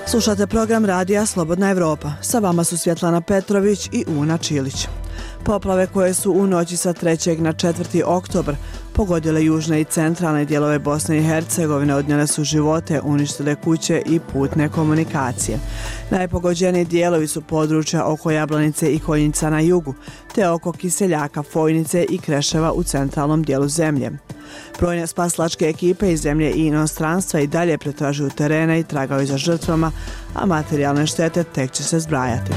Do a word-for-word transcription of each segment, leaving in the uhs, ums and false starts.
Slušate program radija Slobodna Evropa. Sa vama su Svjetlana Petrović i Una Čilić. Poplave koje su u noći sa trećeg na četvrti oktobar pogodile južne i centralne dijelove Bosne i Hercegovine, odnijele su živote, uništile kuće i putne komunikacije. Najpogođeniji dijelovi su područja oko Jablanice i Konjica na jugu, te oko Kiseljaka, Fojnice i Kreševa u centralnom dijelu zemlje. Brojne spasilačke ekipe iz zemlje i inostranstva i dalje pretražuju terene i tragaju za žrtvama, a materijalne štete tek će se zbrajati.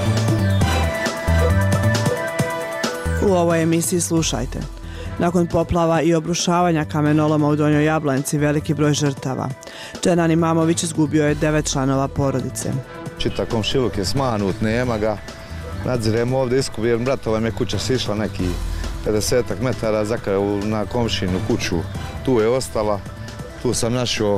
U ovoj emisiji slušajte. Nakon poplava i obrušavanja kamenoloma u Donjoj Jablanici veliki broj žrtava. Dženan Imamović izgubio je devet članova porodice. Čita komšiluk je smanut, nema ga. Nadziremo ovdje iskubijem, bratova mi je kuća sišla neki pedesetak metara za kraju na komšinu kuću. Tu je ostala, tu sam našao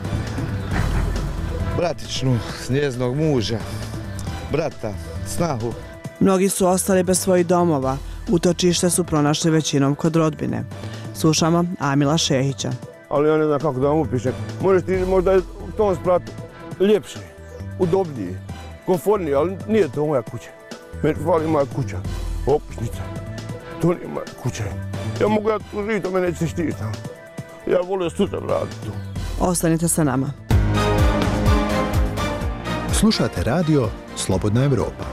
bratičnu njeznog muža, brata, snahu. Mnogi su ostali bez svojih domova. Utočište su pronašli većinom kod rodbine. Slušamo Amila Šehića. Ali ja ne znam kako da vam upišem. Možeš ti možda je u tom spratu ljepši, udobniji, konforniji, ali nije to moja kuća. Meni fali moja kuća, opušnica. To nije moja kuća. Ja mogu ja tu živjeti, a me neće se štiti tamo. Ja volio sutra vratiti tu. Ostanite sa nama. Slušate radio Slobodna Evropa.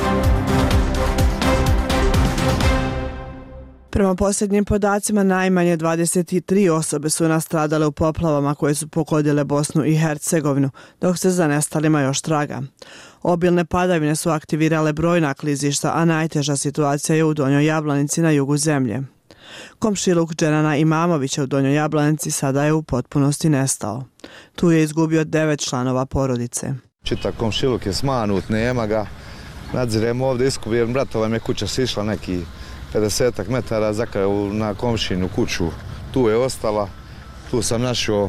Prema posljednjim podacima, najmanje dvadeset tri osobe su nastradale u poplavama koje su pogodile Bosnu i Hercegovinu, dok se za nestalima još traga. Obilne padavine su aktivirale brojna klizišta, a najteža situacija je u Donjoj Jablanici na jugu zemlje. Komšiluk Dženana Imamovića u Donjoj Jablanici sada je u potpunosti nestao. Tu je izgubio devet članova porodice. Čita komšiluk je smanut, nema ga. Nadziremo ovdje iskubijem, bratova mi je kuća sišla neki pedesetak metara za kraju na komšinu kuću. Tu je ostala, tu sam našao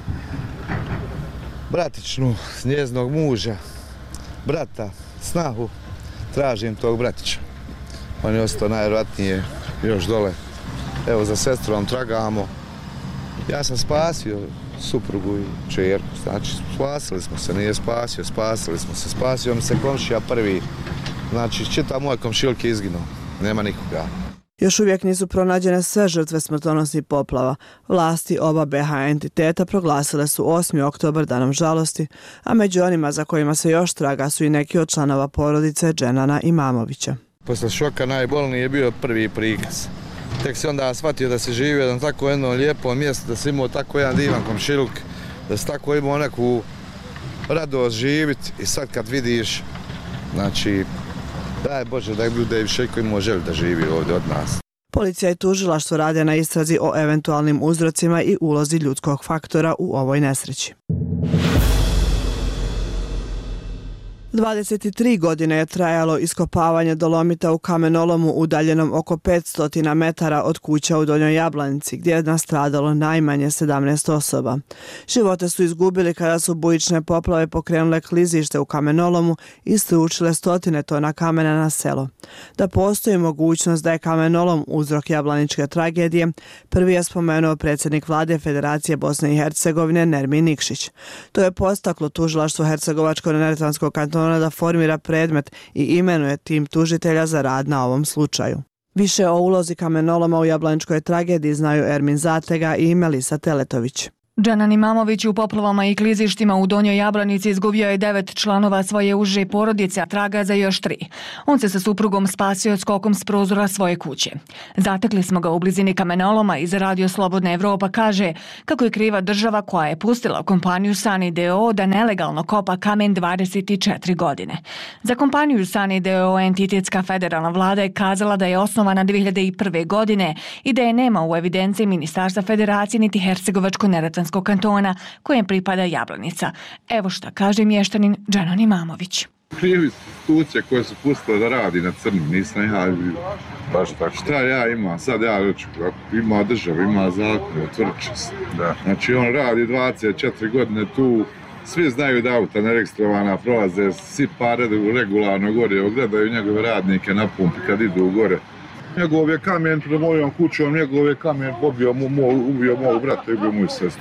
bratičnu njeznog muža, brata, snahu. Tražim tog bratića. On je ostao najvjerojatnije još dole. Evo, za sestrom tragamo. Ja sam spasio suprugu i čerku, znači spasili smo se, nije spasio, spasili smo se, spasio mi se komšija prvi. Znači, čitav moj komšiluk je izginuo. Nema nikoga. Još uvijek nisu pronađene sve žrtve smrtonosnih poplava. Vlasti oba be ha entiteta proglasile su osmi oktobar danom žalosti, a među onima za kojima se još traga su i neki od članova porodice Dženana Imamovića. Posle šoka najbolniji je bio prvi prikaz. Tek se onda shvatio da se živio na tako jedno lijepo mjesto, da se imao tako jedan divan komšiluk, da se tako imao neku radost živjeti i sad kad vidiš, znači, daj Bože da je bude više koji imao želju da živi ovdje od nas. Policija i tužilaštvo rade na istrazi o eventualnim uzrocima i ulozi ljudskog faktora u ovoj nesreći. dvadeset tri godine je trajalo iskopavanje dolomita u kamenolomu udaljenom oko petsto metara od kuća u Donjoj Jablanici, gdje je nastradalo najmanje sedamnaest osoba. Živote su izgubili kada su bujične poplave pokrenule klizište u kamenolomu i stručile stotine tona kamena na selo. Da postoji mogućnost da je kamenolom uzrok jablaničke tragedije, prvi je spomenuo predsjednik vlade Federacije Bosne i Hercegovine Nermin Nikšić. To je postaklo tužilaštvo Hercegovačko-neretvanskog kantona da formira predmet i imenuje tim tužitelja za rad na ovom slučaju. Više o ulozi kamenoloma u jablaničkoj tragediji znaju Ermin Zatega i Melisa Teletović. Dženan Imamović u poplavama i klizištima u Donjoj Jablanici izgubio je devet članova svoje uže porodice, a traga za još tri. On se sa suprugom spasio skokom s prozora svoje kuće. Zatekli smo ga u blizini kamenoloma i za radio Slobodna Evropa kaže kako je kriva država koja je pustila kompaniju Sani de o da nelegalno kopa kamen dvadeset četiri godine. Za kompaniju Sani de o entitetska federalna vlada je kazala da je osnovana dvije hiljade prve. godine i da je nema u evidenciji Ministarstva Federacije niti Hercegovačko-neretvanskog kantona kojem pripada Jablanica. Evo šta kaže mještanin Dženan Imamović. Krivi institucije koje su pustile da radi na crnim, nisam ja baš tako. Šta ja imam? Sad ja reću, ima država, ima zakon, utvrdit će se. Znači on radi dvadeset četiri godine tu, svi znaju da auta neregistrovana prolaze, svi pare regularno gore, gledaju njegove radnike na pumpi kad idu gore. Njegov je kamen pred mojom kućom, njegov je kamen pobio mu, ubio moju brata i ubio moju sestru.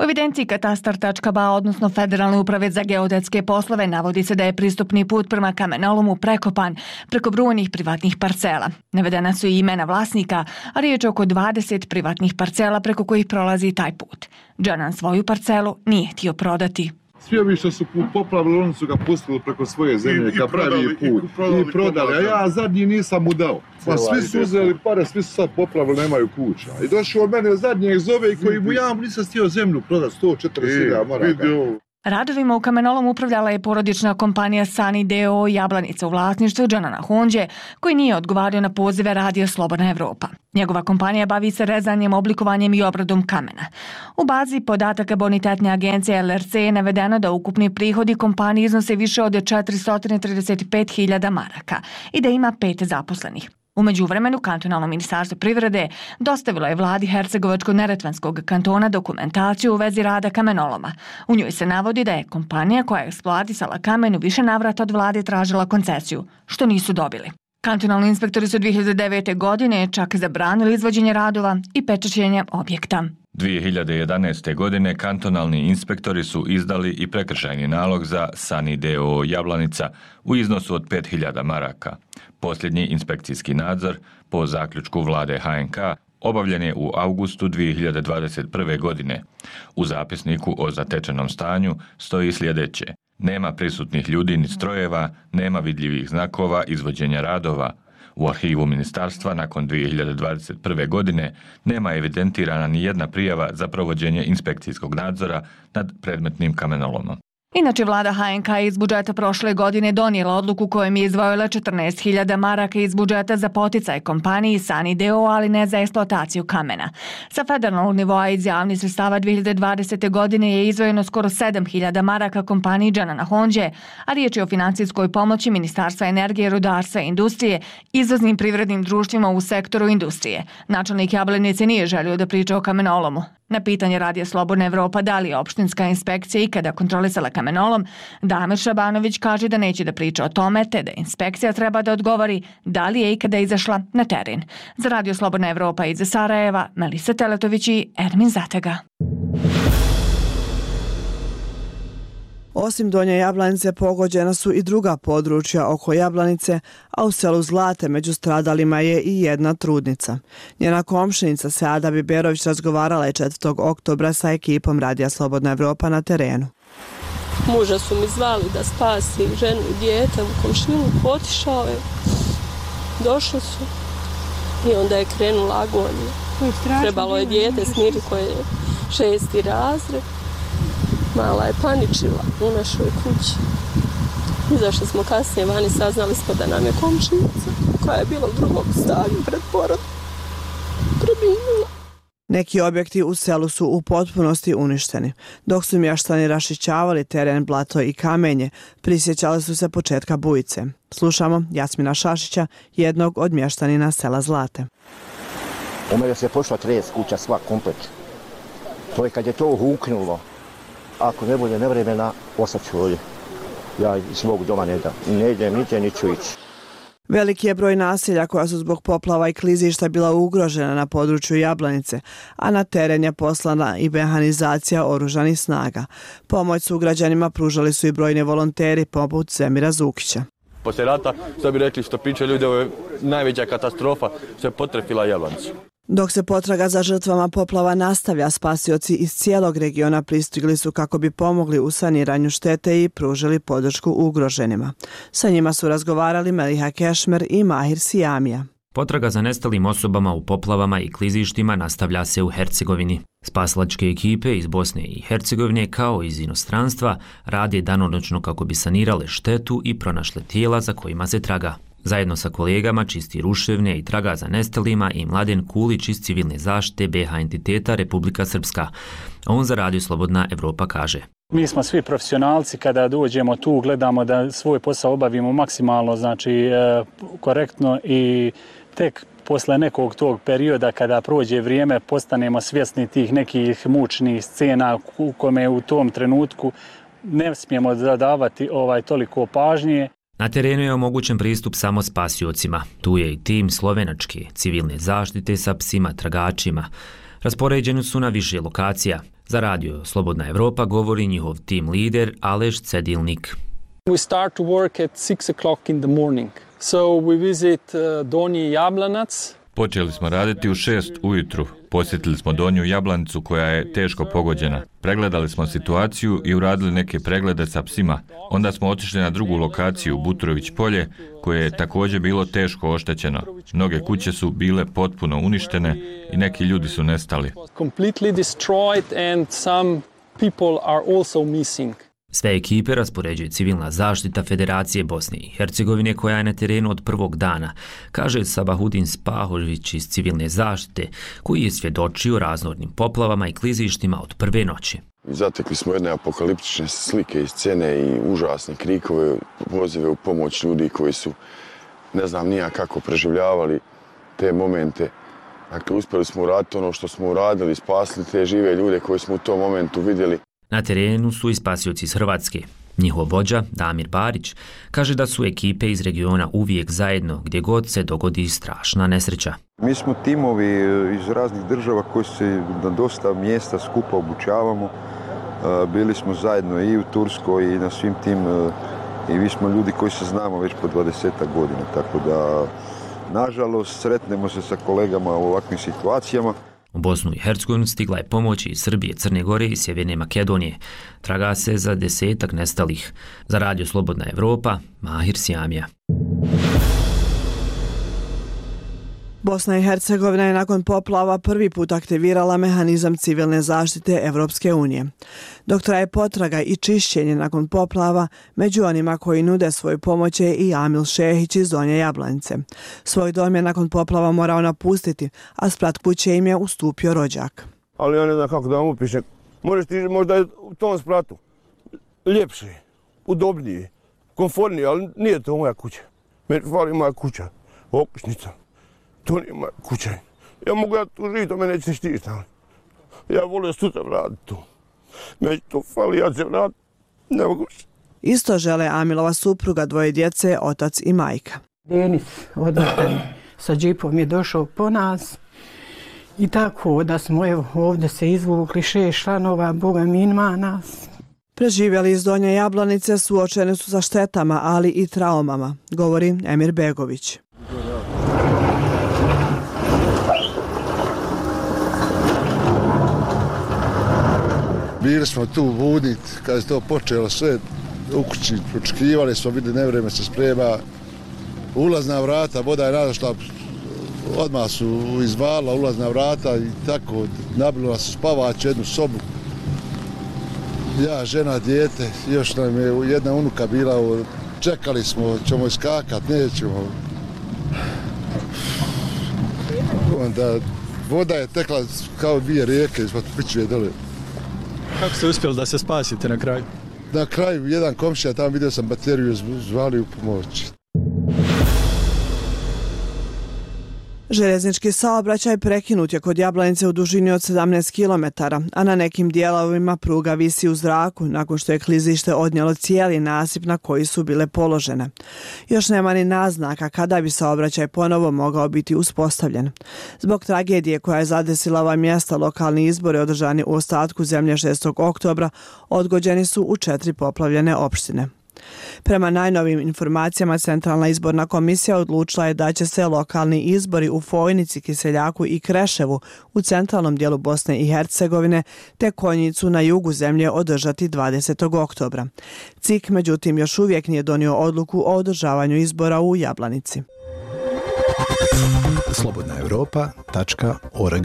U evidenciji katastar tačka ba, odnosno Federalne uprave za geodetske poslove, navodi se da je pristupni put prema kamenolomu prekopan preko brojnih privatnih parcela. Navedena su i imena vlasnika, a riječ je oko dvadeset privatnih parcela preko kojih prolazi taj put. Džanan svoju parcelu nije htio prodati. Svi ovi što su poplavili, oni su ga pustili preko svoje zemlje, ka pravi put, i prodali, a ja zadnji nisam mu dao. Pa svi su uzeli pare, svi su sad poplavili, nemaju kuća. I došao od mene zadnjeg zove i koji mu ja nisam stio zemlju prodati sto četrdeset hiljada maraka. Radovima u kamenolomu upravljala je porodična kompanija Sani d o o Jablanica u vlasništvu Džanana Hondje, koji nije odgovario na pozive Radio Slobodna Evropa. Njegova kompanija bavi se rezanjem, oblikovanjem i obradom kamena. U bazi podataka bonitetne agencije el er ce je navedeno da ukupni prihodi kompanije iznose više od četiristo trideset pet hiljada maraka i da ima pet zaposlenih. U međuvremenu, kantonalno ministarstvo privrede dostavilo je vladi Hercegovačko-Neretvanskog kantona dokumentaciju u vezi rada kamenoloma. U njoj se navodi da je kompanija koja je eksploatisala kamen u više navrata od vlade tražila koncesiju, što nisu dobili. Kantonalni inspektori su dvije hiljade devete. godine čak zabranili izvođenje radova i pečaćenje objekta. dvije hiljade jedanaeste. godine kantonalni inspektori su izdali i prekršajni nalog za Sani d o o Jablanica u iznosu od pet hiljada maraka. Posljednji inspekcijski nadzor po zaključku vlade ha en ka obavljen je u avgustu dvije hiljade dvadeset prve. godine. U zapisniku o zatečenom stanju stoji sljedeće: nema prisutnih ljudi ni strojeva, nema vidljivih znakova izvođenja radova. U arhivu ministarstva nakon dvije hiljade dvadeset prve. godine nema evidentirana ni jedna prijava za provođenje inspekcijskog nadzora nad predmetnim kamenolomom. Inače, vlada ha en ka je iz budžeta prošle godine donijela odluku kojom je izdvojila četrnaest hiljada maraka iz budžeta za poticaj kompaniji Sani d o o, ali ne za eksploataciju kamena. Sa federalnog nivoa iz javnih sredstava dvije hiljade dvadesete. godine je izdvojeno skoro sedam hiljada maraka kompaniji Džanana Hondje, a riječ je o financijskoj pomoći Ministarstva energije, rudarstva i industrije izvoznim privrednim društvima u sektoru industrije. Načelnik Jablanice nije želio da priča o kamenolomu. Na pitanje Radija Slobodna Evropa da li je opštinska inspekcija ikada kontrolisala kamenolom, Damir Šabanović kaže da neće da priča o tome, te da inspekcija treba da odgovori da li je ikada izašla na teren. Za Radio Slobodna Evropa iz Sarajeva, Melisa Teletović i Ermin Zatega. Osim Donje Jablanice pogođena su i druga područja oko Jablanice, a u selu Zlate među stradalima je i jedna trudnica. Njena komšinica Seada Biberović razgovarala je četvrtog oktobra sa ekipom Radija Slobodna Evropa na terenu. Muža su mi zvali da spasi ženu i dijete u komšiluku, otišao je, došli su i onda je krenula agonija. Trebalo je dijete smiriti koje je šesti razred. Mala je paničila u našoj kući. Izašli smo kasnije vani, saznali smo da nam je komšinica, koja je bila u drugom stanju pred porodom, preminula. Neki objekti u selu su u potpunosti uništeni. Dok su mještani rašićavali teren, blato i kamenje, prisjećali su se početka bujice. Slušamo Jasmina Šašića, jednog od mještanina sela Zlate. U mene se pošla tres kuća, sva komplet. To je kad je to huknulo. Ako ne bude nevremena, ostat ću ovdje. Ja iz svog doma ne dam. Ne idem, niti neću ići. Veliki je broj naselja koja su zbog poplava i klizišta bila ugrožena na području Jablanice, a na teren je poslana i mehanizacija oružanih snaga. Pomoć sugrađanima pružali su i brojni volonteri poput Zemira Zukića. Poslije rata, što bi rekli, što pričaju ljudi, ovo je najveća katastrofa što je potrefila Jablanicu. Dok se potraga za žrtvama poplava nastavlja, spasioci iz cijelog regiona pristigli su kako bi pomogli u saniranju štete i pružili podršku ugroženima. Sa njima su razgovarali Meliha Kešmer i Mahir Sijamija. Potraga za nestalim osobama u poplavama i klizištima nastavlja se u Hercegovini. Spasilačke ekipe iz Bosne i Hercegovine kao iz inostranstva rade danonoćno kako bi sanirale štetu i pronašle tijela za kojima se traga. Zajedno sa kolegama čisti ruševne i traga za nestalima i Mladen Kulić iz civilne zaštite be ha entiteta Republika Srpska. On za Radio Slobodna Evropa kaže: Mi smo svi profesionalci, kada dođemo tu gledamo da svoj posao obavimo maksimalno, znači e, korektno i tek posle nekog tog perioda kada prođe vrijeme postanemo svjesni tih nekih mučnih scena u kome u tom trenutku ne smijemo zadavati ovaj toliko pažnje. Na terenu je omogućen pristup samo spasiocima. Tu je i tim slovenačke civilne zaštite sa psima tragačima. Raspoređeni su na više lokacija. Za radio Slobodna Evropa govori njihov tim lider Aleš Cedilnik. We start to work at six o'clock in the morning. So we visit uh, Donji Jablanac. Počeli smo raditi u šest ujutru. Posjetili smo Donju Jablanicu koja je teško pogođena. Pregledali smo situaciju i uradili neke preglede sa psima. Onda smo otišli na drugu lokaciju, Buturović polje, koje je također bilo teško oštećeno. Mnoge kuće su bile potpuno uništene i neki ljudi su nestali. Completely destroyed and some people are also missing. Sve ekipe raspoređuje civilna zaštita Federacije Bosne i Hercegovine koja je na terenu od prvog dana, kaže Sabahudin Spahović iz civilne zaštite, koji je svjedočio raznornim poplavama i klizištima od prve noći. Zatekli smo jedne apokaliptične slike i scene i užasne krikove, pozive u pomoć ljudi koji su, ne znam nija kako, preživljavali te momente. Dakle, uspjeli smo uraditi ono što smo uradili, spasili te žive ljude koje smo u tom momentu vidjeli. Na terenu su i spasioci iz Hrvatske. Njihov vođa, Damir Barić, kaže da su ekipe iz regiona uvijek zajedno gdje god se dogodi strašna nesreća. Mi smo timovi iz raznih država koji se na dosta mjesta skupa obučavamo. Bili smo zajedno i u Turskoj i na svim tim, i mi smo ljudi koji se znamo već po dvadesetak godina, tako da nažalost sretnemo se sa kolegama u ovakvim situacijama. U Bosnu i Hercegovinu stigla je pomoć iz Srbije, Crne Gore i Sjeverne Makedonije. Traga se za desetak nestalih. Za radio Slobodna Evropa, Mahir Sjamija. Bosna i Hercegovina je nakon poplava prvi put aktivirala mehanizam civilne zaštite Evropske unije. Dok traje potraga i čišćenje nakon poplava, među onima koji nude svoju pomoć je i Amil Šehić iz Donje Jablanice. Svoj dom je nakon poplava morao napustiti, a sprat kuće im je ustupio rođak. Ali ja ne znam kako da vam upišem. Možeš ti možda je u tom spratu ljepši, udobniji, komforniji, ali nije to moja kuća. Meni fali moja kuća, okućnica. To nije moja kuća. Ja mogu ja tu živjeti, to me neće štiti. Ja volio sutra vratiti tu. Meni to fali, ja se vratim, ne mogu. Isto žele Amilova supruga, dvoje djece, otac i majka. Denis odvrtan sa džipom je došao po nas i tako da smo evo, ovdje se izvukli šest članova, Boga mi ima nas. Preživjeli iz Donje Jablanice suočeni su sa štetama, ali i traumama, govori Emir Begović. Bili smo tu budni, kada je to počelo sve u kući, očekivali smo, vidjeli nevreme se sprema, ulazna vrata, voda je nadošla, odmah su izvala ulazna vrata i tako, nabilo nas u spavač, jednu sobu. Ja, žena, dijete, još nam je jedna unuka bila, čekali smo, ćemo iskakat, nećemo. Onda voda je tekla kao dvije rijeke ispod pičve dole. Kako ste uspjeli da se spasite na kraju? Na kraju jedan komšija, tamo vidio sam bateriju, zvali u pomoć. Željeznički saobraćaj prekinut je kod Jablanice u dužini od sedamnaest kilometara, a na nekim dijelovima pruga visi u zraku nakon što je klizište odnijelo cijeli nasip na koji su bile položene. Još nema ni naznaka kada bi saobraćaj ponovo mogao biti uspostavljen. Zbog tragedije koja je zadesila ova mjesta, lokalni izbori održani u ostatku zemlje šestog oktobra odgođeni su u četiri poplavljene opštine. Prema najnovim informacijama, Centralna izborna komisija odlučila je da će se lokalni izbori u Fojnici, Kiseljaku i Kreševu u centralnom dijelu Bosne i Hercegovine te Konjicu na jugu zemlje održati dvadesetog oktobra. C I K međutim još uvijek nije donio odluku o održavanju izbora u Jablanici. slobodna europa tačka org.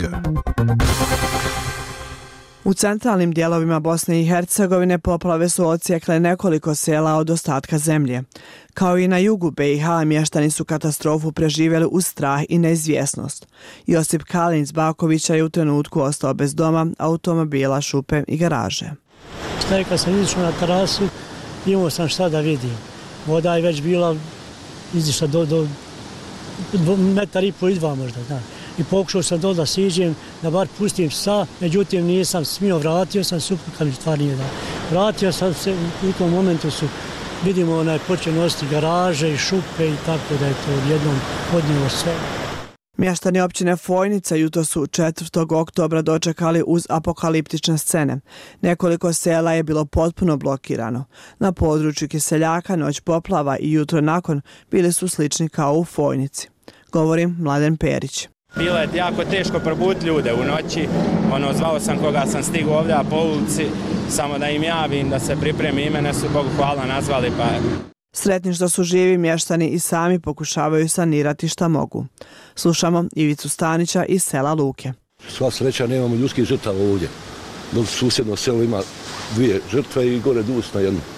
U centralnim dijelovima Bosne i Hercegovine poplave su odsjekle nekoliko sela od ostatka zemlje. Kao i na jugu B i H, mještani su katastrofu preživjeli uz strah i neizvjesnost. Josip Kalin iz Bakovića je u trenutku ostao bez doma, automobila, šupe i garaže. Šta je kad sam izišao na terasu, imao sam šta da vidim. Voda je već bila izišla do, do, do metar i po i dva možda, da. I pokušao sam dole da siđem, da bar pustim psa, međutim nisam smio, vratio sam, supruga mi stvar nije da. Vratio sam se, u tom momentu su, vidimo, onaj počeo nositi garaže i šupe i tako da je to odjednom odnijelo sve. Mještani općine Fojnica jutros su četvrtog oktobra dočekali uz apokaliptične scene. Nekoliko sela je bilo potpuno blokirano. Na području Kiseljaka noć poplava i jutro nakon bili su slični kao u Fojnici. Govori Mladen Perić. Bilo je jako teško probuditi ljude u noći. Ono, zvao sam koga sam stigao ovdje po ulici, samo da im javim, da se pripremi, i mene su, Bogu hvala, nazvali, pa... Sretni što su živi, mještani i sami pokušavaju sanirati šta mogu. Slušamo Ivicu Stanića iz sela Luke. Sva sreća, nemamo ljudskih žrtava ovdje. Dok susjedno selo ima dvije žrtve i gore dus na jednu.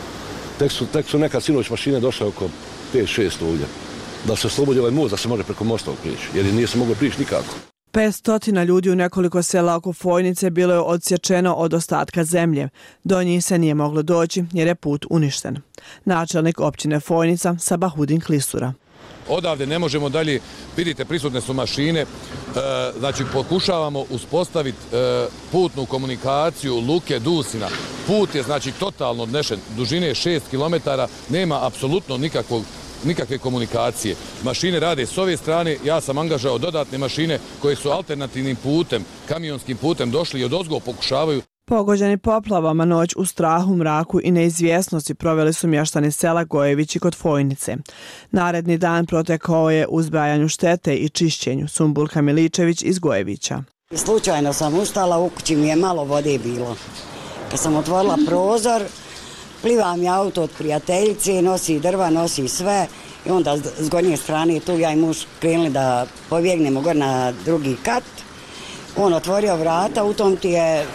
Tek su, tek su neka sinoć mašine došle oko pet šest ovdje. Da se oslobodi ovaj most, da se može preko mosta prići, jer nije se moglo prići nikako. petsto ljudi u nekoliko sela oko Fojnice bilo je odsječeno od ostatka zemlje. Do njih se nije moglo doći jer je put uništen. Načelnik općine Fojnica Sabahudin Klisura. Odavde ne možemo dalje, vidite, prisutne su mašine, e, znači pokušavamo uspostaviti e, putnu komunikaciju Luke Dusina. Put je znači totalno odnešen, dužine je šest kilometara, nema apsolutno nikakvog nikakve komunikacije. Mašine rade s ove strane, ja sam angažao dodatne mašine koje su alternativnim putem, kamionskim putem došli i odozgo pokušavaju. Pogođeni poplavama noć u strahu, mraku i neizvjesnosti proveli su mještani sela Gojevići kod Fojnice. Naredni dan protekao je u zbrajanju štete i čišćenju. Sumbulka Miličević iz Gojevića. Slučajno sam ustala, u kući mi je malo vode bilo. Kad sam otvorila prozor, pliva mi auto od prijateljice, nosi drva, nosi sve i onda s gornje strane tu ja i muž krenuli da pobjegnemo gore na drugi kat. On otvorio vrata, u tom ti je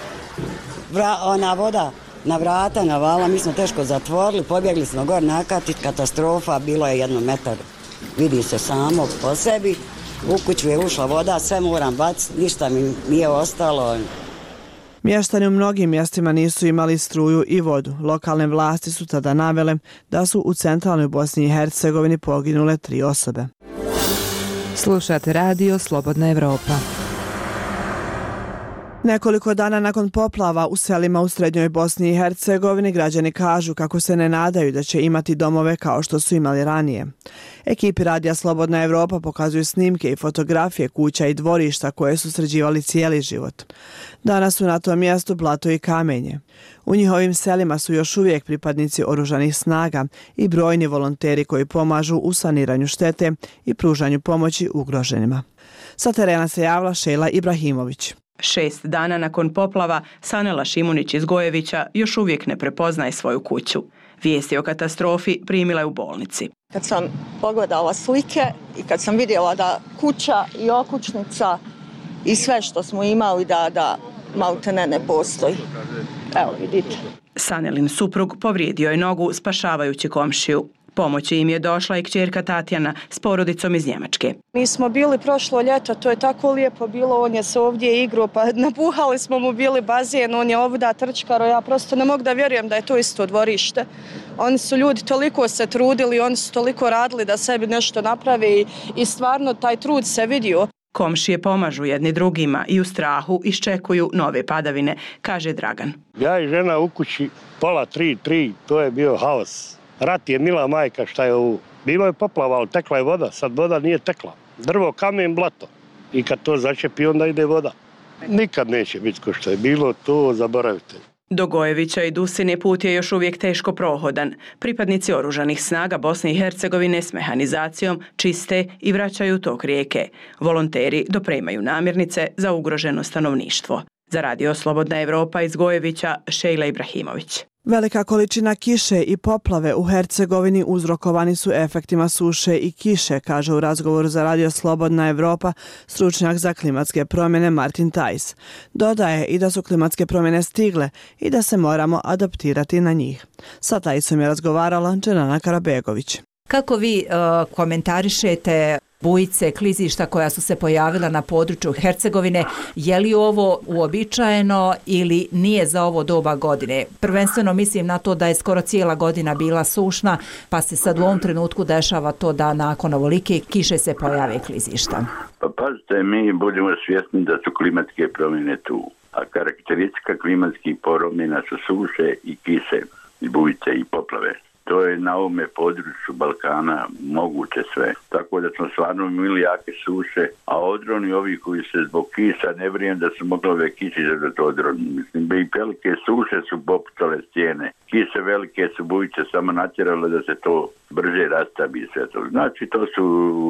vra, ona voda na vrata navala, mi smo teško zatvorili, pobjegli smo gore na kat i katastrofa, bilo je jedno metar. Vidi se samo po sebi, u kuću je ušla voda, sve moram baciti, ništa mi nije ostalo. Mještani u mnogim mjestima nisu imali struju i vodu. Lokalne vlasti su tada navele da su u centralnoj Bosni i Hercegovini poginule tri osobe. Slušate radio Slobodna Evropa. Nekoliko dana nakon poplava u selima u srednjoj Bosni i Hercegovini građani kažu kako se ne nadaju da će imati domove kao što su imali ranije. Ekipi radija Slobodna Evropa pokazuju snimke i fotografije kuća i dvorišta koje su sređivali cijeli život. Danas su na tom mjestu blato i kamenje. U njihovim selima su još uvijek pripadnici oružanih snaga i brojni volonteri koji pomažu u saniranju štete i pružanju pomoći ugroženima. Sa terena se javila Šejla Ibrahimović. Šest dana nakon poplava Sanela Šimunić iz Gojevića još uvijek ne prepoznaje svoju kuću. Vijesti o katastrofi primila je u bolnici. Kad sam pogledala slike i kad sam vidjela da kuća i okućnica i sve što smo imali da, da maltene ne postoji. Evo vidite. Sanelin suprug povrijedio je nogu spašavajući komšiju. Pomoći im je došla i kćerka Tatjana s porodicom iz Njemačke. Mi smo bili prošlo ljeto, to je tako lijepo bilo, on je se ovdje igrao, pa napuhali smo mu bili bazen, on je ovdje trčkaro, ja prosto ne mogu da vjerujem da je to isto dvorište. Oni su ljudi toliko se trudili, oni su toliko radili da sebi nešto naprave i, i stvarno taj trud se vidio. Komšije pomažu jedni drugima i u strahu iščekuju nove padavine, kaže Dragan. Ja i žena u kući pola tri, tri, to je bio haos. Rat je mila majka šta je ovo. Bilo je poplava, ali tekla je voda, sad voda nije tekla. Drvo, kamen, blato. I kad to začepi, onda ide voda. Nikad neće biti ko što je bilo, to zaboravite. Do Gojevića i Dusine put je još uvijek teško prohodan. Pripadnici oružanih snaga Bosne i Hercegovine s mehanizacijom čiste i vraćaju tok rijeke. Volonteri dopremaju namirnice za ugroženo stanovništvo. Za radio Slobodna Evropa iz Gojevića, Šejla Ibrahimović. Velika količina kiše i poplave u Hercegovini uzrokovani su efektima suše i kiše, kaže u razgovoru za radio Slobodna Evropa stručnjak za klimatske promjene Martin Tajs. Dodaje i da su klimatske promjene stigle i da se moramo adaptirati na njih. Sa Tajsom je razgovarala Dženana Karabegović. Kako vi uh, komentarišete bujice, klizišta koja su se pojavila na području Hercegovine, je li ovo uobičajeno ili nije za ovo doba godine? Prvenstveno mislim na to da je skoro cijela godina bila sušna, pa se sad u ovom trenutku dešava to da nakon ovolike kiše se pojave klizišta. Pa pazite, mi budemo svjesni da su klimatske promjene tu, a karakteristika klimatskih promjena su suše i kiše, i bujice i poplave. to je na ovome području Balkana moguće sve. Tako da smo stvarno imali jake suše, a odroni ovi koji se zbog kisa ne vrijem da su mogli ove kiši za odroni. Mislim, i velike suše su poputale stijene. Kise velike su bujice samo natjerale da se to brže rastabi sve to. Znači to su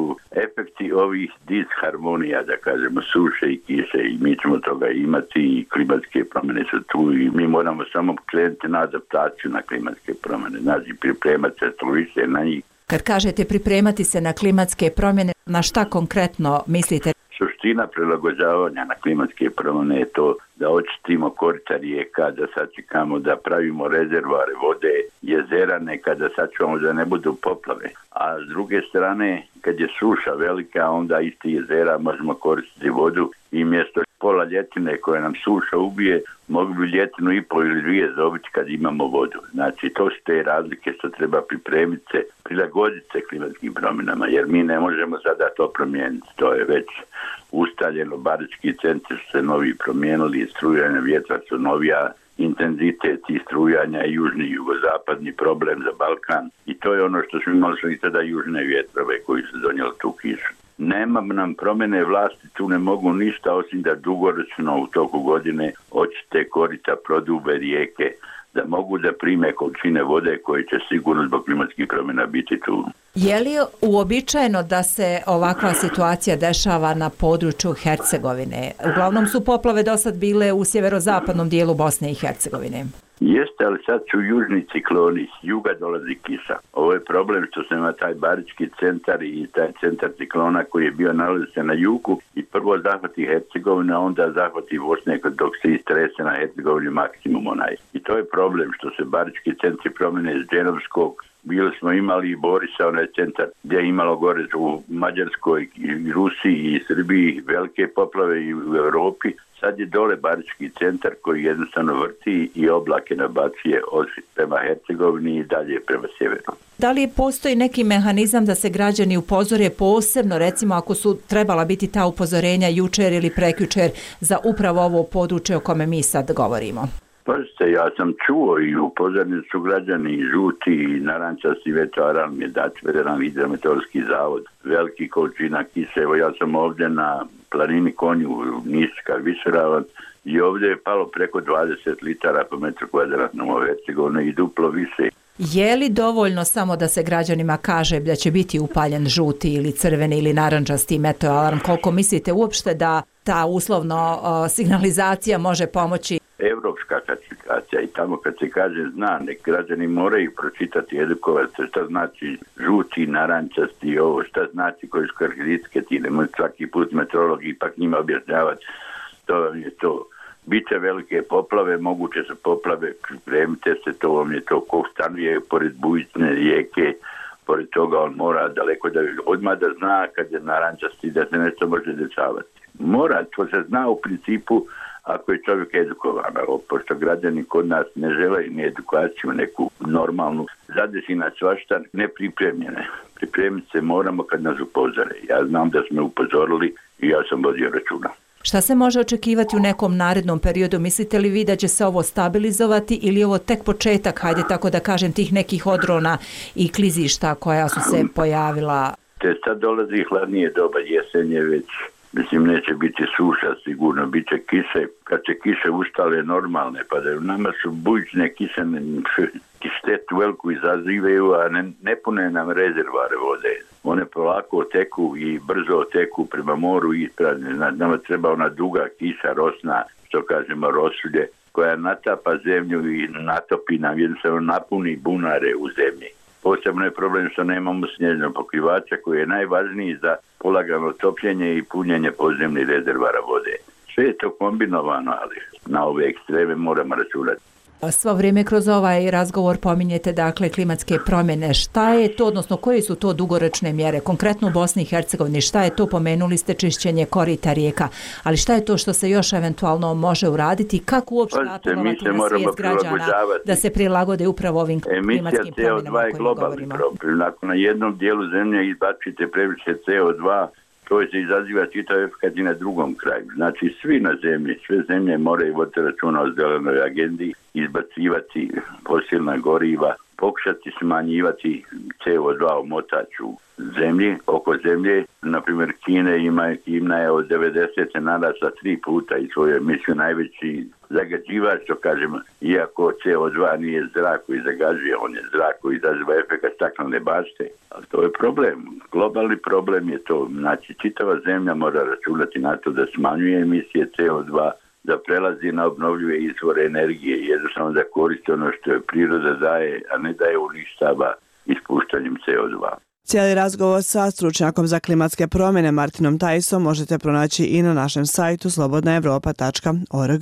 efekti ovih disharmonija, da kažemo, suše i kise i mi ćemo toga imati i klimatske promjene su tu i mi moramo samo krenuti na adaptaciju na klimatske promjene, znači pripremati se što više na njih. Kad kažete pripremati se na klimatske promjene, na šta konkretno mislite? Suština prilagođavanja na klimatske promjene je to da očistimo korita rijeka, da sačekamo da pravimo rezervoare vode, jezera neka da sačuvamo da ne budu poplave. A s druge strane, kad je suša velika, onda isti jezera možemo koristiti vodu i mjesto pola ljetine koje nam suša ubije, mogu bi ljetinu i pol ili dvije dobiti kad imamo vodu. Znači, to su te razlike što treba pripremiti se, prilagoditi se klimatskim promjenama, jer mi ne možemo sada to promijeniti. To je već ustaljeno, barički centri su se novi promijenili, strujanja vjetra su novija, intenzitet i strujanja i južni i jugozapadni problem za Balkan. I to je ono što smo imali i tada južne vjetrove koji su donijeli tu kišu. Nema nam promjene vlasti, tu ne mogu ništa osim da dugoročno u toku godine očiste korita, prodube rijeke, da mogu da prime količine vode koje će sigurno zbog klimatskih promjena biti tu. Je li uobičajeno da se ovakva situacija dešava na području Hercegovine? Uglavnom su poplave do sad bile u sjeverozapadnom dijelu Bosne i Hercegovine. Jeste, ali sad su južni cikloni, s juga dolazi kiša. Ovo je problem što se ima taj barički centar i taj centar ciklona koji je bio nalazi se na jugu i prvo zahvati Hercegovina, a onda zahvati Bosne dok se istrese na Hercegovini maksimum onaj. I to je problem što se barički centri promjene iz Dženovskog. Bili smo imali i Borisa, onaj centar gdje je imalo gore u Mađarskoj, i Rusiji i Srbiji velike poplave i u Europi. Sad je dole barički centar koji jednostavno vrti i oblake nabacuje od prema Hercegovini i dalje prema sjeveru. Da li postoji neki mehanizam da se građani upozore posebno, recimo ako su trebala biti ta upozorenja jučer ili prekjučer za upravo ovo područje o kome mi sad govorimo? Pazite, ja sam čuo i upozoreni su građani i žuti i narančasti veteran mi je dat Federalni hidrometeorološki zavod. Veliki količina kise, evo ja sam ovdje na planini Konju, Niška, Višeravan i ovdje je palo preko dvadeset litara po metru kvadratnom u Hercegovini i duplo više. Je li dovoljno samo da se građanima kaže da će biti upaljen žuti ili crveni ili narančasti meteoalarm? Koliko mislite uopšte da ta uslovno o, signalizacija može pomoći? Evropska klasifikacija i tamo kad se kaže zna, nek građani moraju pročitati, edukovati se šta znači žuti, narančasti i ovo, šta znači koji su karakteristike, ti ne može svaki put meteorolog ipak njima objašnjavati, to je to. Biće velike poplave, moguće su poplave, pripremite se, to vam je to ko stanuje pored bujične rijeke, pored toga on mora daleko da odmah da zna kad je narančasti da se nešto može dešavati. Mora, to se zna u principu ako je čovjek edukovan, pošto građani kod nas ne žele ni edukaciju neku normalnu, zadesi nas svašta nepripremljene. Pripremiti se moramo kad nas upozore. Ja znam da smo upozorili i ja sam vodio računa. Šta se može očekivati u nekom narednom periodu? Mislite li vi da će se ovo stabilizovati ili je ovo tek početak, hajde tako da kažem, tih nekih odrona i klizišta koja su se pojavila? Te sad dolazi hladnije doba, jesenje već. Mislim, neće biti suša, sigurno bit će kiše. Kad će kiše ustale normalne, pa da nama su bujične kiše štetu veliku izazivaju, a ne, ne pune nam rezervoare vode. One polako teku i brzo teku prema moru i isprazne. Nama treba ona duga kiša, rosna, što kažemo rosulje, koja natapa zemlju i natopi nam, jednostavno napuni bunare u zemlji. Posebno je problem što nemamo snježnog pokrivača koji je najvažniji za polagano topljenje i punjenje podzemnih rezervara vode. Sve je to kombinovano, ali na ove ekstreme moramo računati. Svo vrijeme kroz ovaj razgovor pominjete dakle klimatske promjene. Šta je to, odnosno koje su to dugoročne mjere? Konkretno u Bosni i Hercegovini, šta je to, pomenuli ste čišćenje korita rijeka, ali šta je to što se još eventualno može uraditi? Kako uopšte apelovati na svijest građana da se prilagode upravo ovim klimatskim promjenama o kojima govorimo? Problem. Ako na jednom dijelu zemlje izbacite previše C O dva, to se izaziva čitav efekt i na drugom kraju. Znači svi na zemlji, sve zemlje moraju voditi računa o zelenoj agendi, izbacivati fosilna goriva, pokušati smanjivati C O dva omotač u zemlji, oko zemlje. Naprimjer, Kina ima, Kina je od devedesete narasla tri puta i svoj je, mislim, najveći zagađivač, što kažem, iako C O dva nije zrak koji zagađuje, on je zrak koji izaziva efekt staklene bašte. Ali to je problem. Globalni problem je to. Znači, čitava zemlja mora računati na to da smanjuje emisije C O dva, da prelazi na obnovljive izvore energije i jednostavno da koristi ono što je priroda daje, a ne da je uništava ispuštanjem C O dva. Cijeli razgovor sa stručnjakom za klimatske promjene Martinom Tajsom možete pronaći i na našem sajtu slobodna evropa tačka org.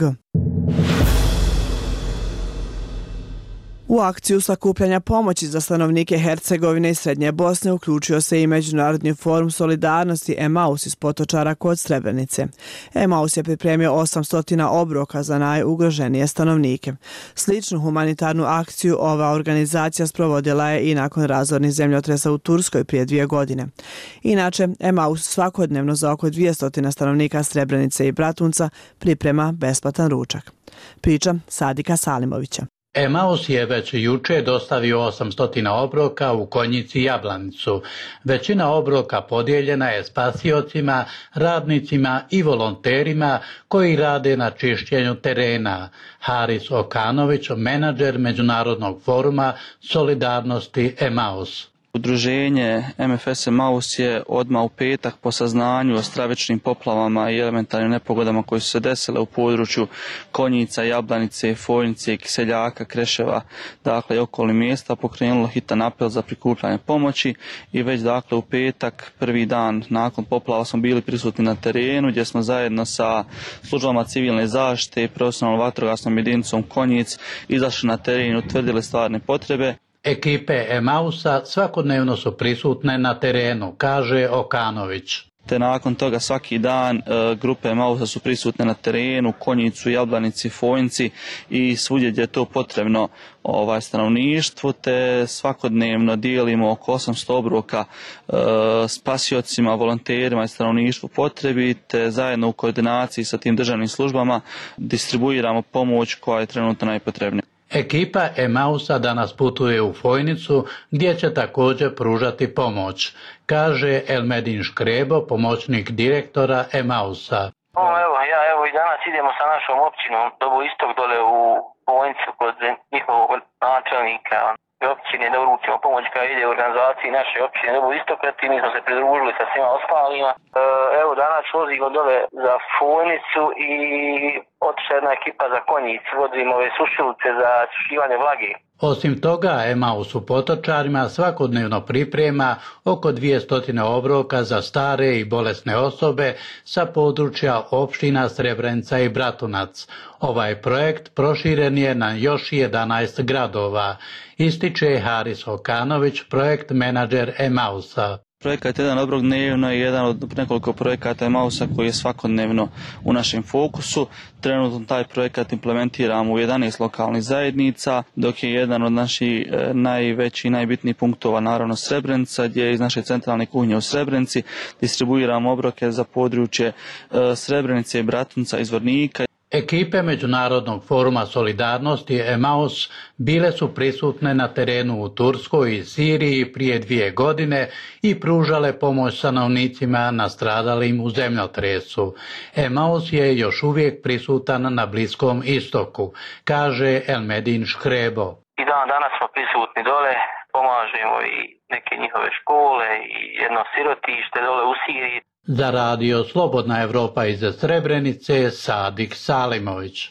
U akciju sakupljanja pomoći za stanovnike Hercegovine i Srednje Bosne uključio se i Međunarodni forum solidarnosti Emaus iz Potočara kod Srebrenice. Emaus je pripremio osamsto obroka za najugroženije stanovnike. Sličnu humanitarnu akciju ova organizacija sprovodila je i nakon razornih zemljotresa u Turskoj prije dvije godine. Inače, Emaus svakodnevno za oko dvjesto stanovnika Srebrenice i Bratunca priprema besplatan ručak. Priča Sadika Salimovića. Emaus je već juče dostavio osamsto obroka u Konjici i Jablanicu. Većina obroka podijeljena je spasiocima, radnicima i volonterima koji rade na čišćenju terena. Haris Okanović, menadžer Međunarodnog foruma solidarnosti Emaus. Udruženje M F S Emaus je odmah u petak po saznanju o stravičnim poplavama i elementarnim nepogodama koje su se desile u području Konjica, Jablanice, Foljnice, Kiseljaka, Kreševa, dakle i okolnih mjesta, pokrenulo hitan apel za prikupljanje pomoći i već dakle u petak, prvi dan nakon poplava, smo bili prisutni na terenu gdje smo zajedno sa službama civilne zaštite i profesionalnom vatrogasnom jedinicom Konjic izašli na teren i utvrdili stvarne potrebe. Ekipe Emausa svakodnevno su prisutne na terenu, kaže Okanović. Te nakon toga svaki dan e, grupe Emausa su prisutne na terenu, Konjicu, Jablanici, Fojnici i svugdje gdje je to potrebno ovaj, stanovništvu, te svakodnevno dijelimo oko osamsto obroka e, spasiocima, volonterima i stanovništvu potrebi, te zajedno u koordinaciji sa tim državnim službama distribuiramo pomoć koja je trenutno najpotrebnija. Ekipa Emausa danas putuje u Fojnicu gdje će također pružati pomoć, kaže Elmedin Škrebo, pomoćnik direktora Emausa. O, evo, ja evo i danas idemo sa našom općinom Dobo Istok dole u Fojnicu kod njihovog načelnika općine da uručimo pomoć koja ide u organizaciji naše općine Dobo Istok, i mi smo se pridružili sa svima ostalima. E, evo danas vozimo dole za Fojnicu i otišla jedna ekipa za Konjic, vozimo ove sušilice za sušivanje vlage. Osim toga, Emaus u Potočarima svakodnevno priprema oko dvjesto obroka za stare i bolesne osobe sa područja opština Srebrenica i Bratunac. Ovaj projekt proširen je na još jedanaest gradova, ističe Haris Okanović, projekt menadžer Emausa. Projekat Jedan obrok dnevno je jedan od nekoliko projekata Emausa koji je svakodnevno u našem fokusu. Trenutno taj projekat implementiramo u jedanaest lokalnih zajednica, dok je jedan od naših e, najvećih i najbitnijih punktova naravno Srebrenica, gdje iz naše centralne kuhinje u Srebrenici distribuiramo obroke za područje e, Srebrenice, Bratunca i Zvornika. Ekipe Međunarodnog foruma solidarnosti Emaus bile su prisutne na terenu u Turskoj i Siriji prije dvije godine i pružale pomoć stanovnicima nastradalim u zemljotresu. Emaus je još uvijek prisutan na Bliskom istoku, kaže Elmedin Škrebo. I dan danas smo prisutni dole, pomažemo i neke njihove škole i jedno sirotište dole u Siriji. Za radio Slobodna Evropa iz Srebrenice, Sadik Salimović.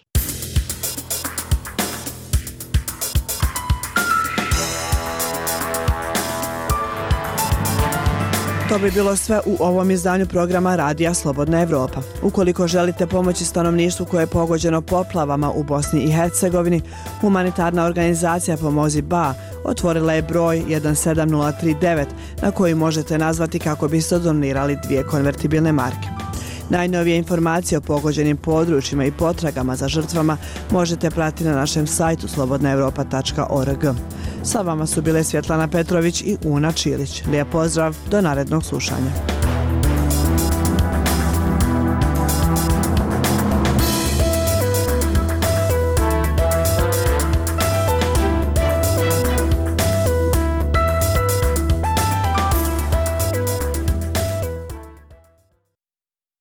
To bi bilo sve u ovom izdanju programa Radija Slobodna Evropa. Ukoliko želite pomoći stanovništvu koje je pogođeno poplavama u Bosni i Hercegovini, humanitarna organizacija Pomozi B A otvorila je broj jedan sedam nula tri devet na koji možete nazvati kako biste donirali dvije konvertibilne marke. Najnovije informacije o pogođenim područjima i potragama za žrtvama možete pratiti na našem sajtu slobodna evropa tačka org. Sa vama su bile Svjetlana Petrović i Una Čilić. Lijep pozdrav, do narednog slušanja.